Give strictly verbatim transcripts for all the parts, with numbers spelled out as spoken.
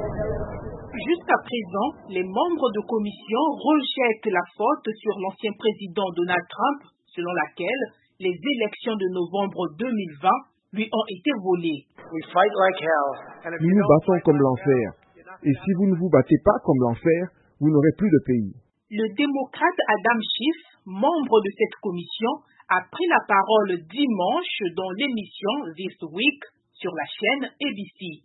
Jusqu'à présent, les membres de commission rejettent la faute sur l'ancien président Donald Trump, selon laquelle les élections de novembre deux mille vingt lui ont été volées. Nous nous battons comme l'enfer. Et si vous ne vous battez pas comme l'enfer, vous n'aurez plus de pays. Le démocrate Adam Schiff, membre de cette commission, a pris la parole dimanche dans l'émission This Week sur la chaîne A B C.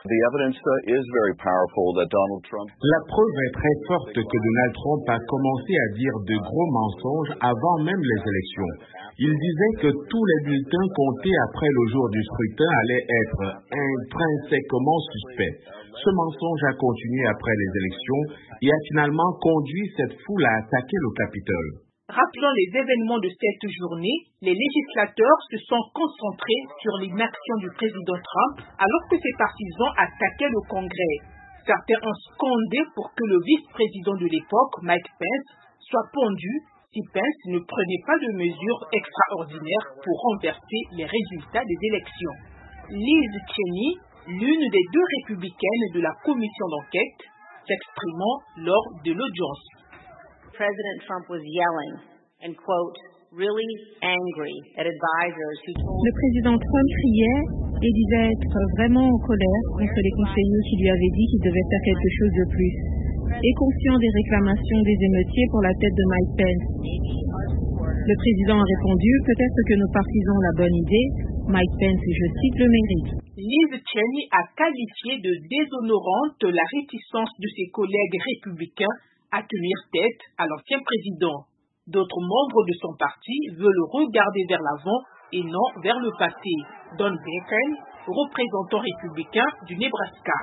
La preuve est très forte que Donald Trump a commencé à dire de gros mensonges avant même les élections. Il disait que tous les bulletins comptés après le jour du scrutin allaient être intrinsèquement suspects. Ce mensonge a continué après les élections et a finalement conduit cette foule à attaquer le Capitole. Rappelant les événements de cette journée, les législateurs se sont concentrés sur l'inaction du président Trump alors que ses partisans attaquaient le Congrès. Certains ont scandé pour que le vice-président de l'époque, Mike Pence, soit pendu si Pence ne prenait pas de mesures extraordinaires pour renverser les résultats des élections. Liz Cheney, l'une des deux républicaines de la commission d'enquête, s'exprimant lors de l'audience. President Trump was yelling and, quote, really angry at advisors who told... Le président Trump criait et disait être vraiment en colère contre les conseillers qui lui avaient dit qu'il devait faire quelque chose de plus. Et conscient des réclamations des émeutiers pour la tête de Mike Pence. Le président a répondu, peut-être que nos partisans ont la bonne idée, Mike Pence, et je cite, le mérite. Liz Cheney a qualifié de déshonorante la réticence de ses collègues républicains à tenir tête à l'ancien président. D'autres membres de son parti veulent regarder vers l'avant et non vers le passé. Don Bacon, représentant républicain du Nebraska.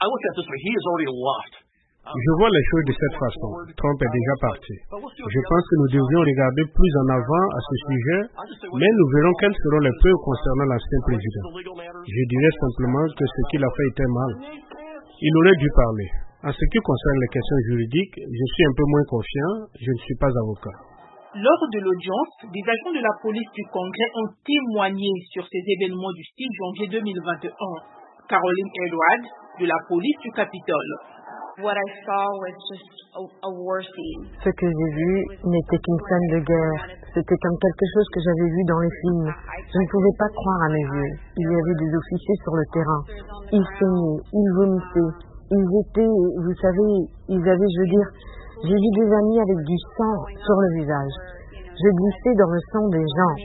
Je vois les choses de cette façon. Trump est déjà parti. Je pense que nous devrions regarder plus en avant à ce sujet, mais nous verrons quelles seront les preuves concernant l'ancien président. Je dirais simplement que ce qu'il a fait était mal. Il aurait dû parler. En ce qui concerne les questions juridiques, je suis un peu moins confiant, je ne suis pas avocat. Lors de l'audience, des agents de la police du Congrès ont témoigné sur ces événements du six janvier deux mille vingt et un. Caroline Edwards, de la police du Capitole. What I saw was just a, a war scene. Ce que j'ai vu n'était qu'une scène de guerre. C'était comme quelque chose que j'avais vu dans les films. Je ne pouvais pas croire à mes yeux. Il y avait des officiers sur le terrain. Ils saignaient, ils vomissaient. Ils étaient, vous savez, ils avaient, je veux dire, j'ai vu des amis avec du sang sur le visage. Je glissais dans le sang des gens.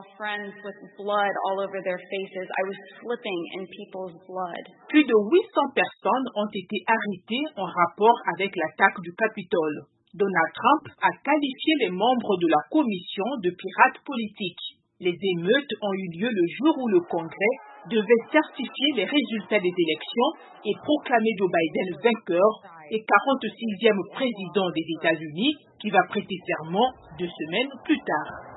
Plus de huit cents personnes ont été arrêtées en rapport avec l'attaque du Capitole. Donald Trump a qualifié les membres de la commission de pirates politiques. Les émeutes ont eu lieu le jour où le Congrès devait certifier les résultats des élections et proclamer Joe Biden vainqueur et quarante-sixième président des États-Unis qui va prêter serment deux semaines plus tard.